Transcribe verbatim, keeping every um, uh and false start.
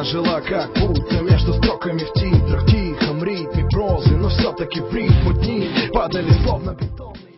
она жила как будто между строками в титрах, в тихом ритме прозы, но все-таки в рифму дни падали словно бетонные.